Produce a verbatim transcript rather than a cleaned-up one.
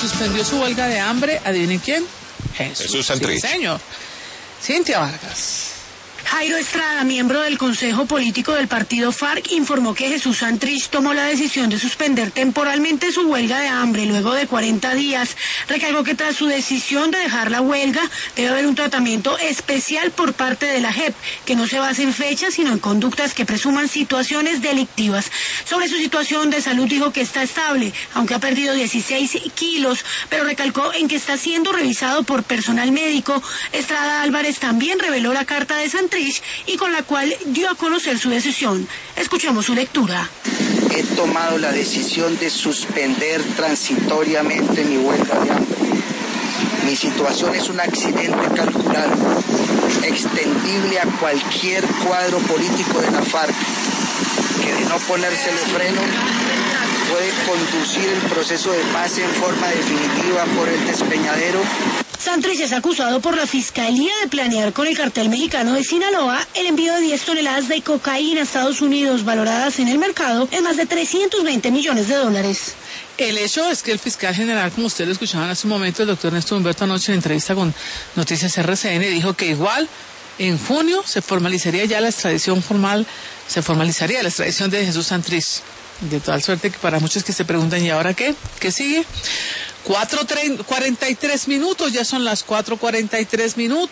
suspendió su huelga de hambre, ¿adivinen quién? Jesús, Jesús Santrich. Sí, señor. Cintia Vargas. Jairo Estrada, miembro del Consejo Político del partido FARC, informó que Jesús Santrich tomó la decisión de suspender temporalmente su huelga de hambre luego de cuarenta días. Recalcó que tras su decisión de dejar la huelga debe haber un tratamiento especial por parte de la J E P, que no se base en fechas sino en conductas que presuman situaciones delictivas. Sobre su situación de salud dijo que está estable, aunque ha perdido dieciséis kilos, pero recalcó en que está siendo revisado por personal médico. Estrada Álvarez también reveló la carta de Santrich y con la cual dio a conocer su decisión. Escuchemos su lectura. He tomado la decisión de suspender transitoriamente mi huelga de hambre. Mi situación es un accidente calculado, extendible a cualquier cuadro político de la FARC, que de no ponérsele freno puede conducir el proceso de paz en forma definitiva por el despeñadero. Santrich es acusado por la Fiscalía de planear con el cartel mexicano de Sinaloa el envío de diez toneladas de cocaína a Estados Unidos, valoradas en el mercado en más de trescientos veinte millones de dólares. El hecho es que el fiscal general, como ustedes lo escuchaban hace un momento, el doctor Néstor Humberto anoche en entrevista con Noticias R C N, dijo que igual en junio se formalizaría ya la extradición formal, se formalizaría la extradición de Jesús Santrich. De tal suerte que para muchos que se preguntan, ¿y ahora qué? ¿Qué sigue? cuatro cuarenta y tres minutos, ya son las cuatro cuarenta y tres minutos.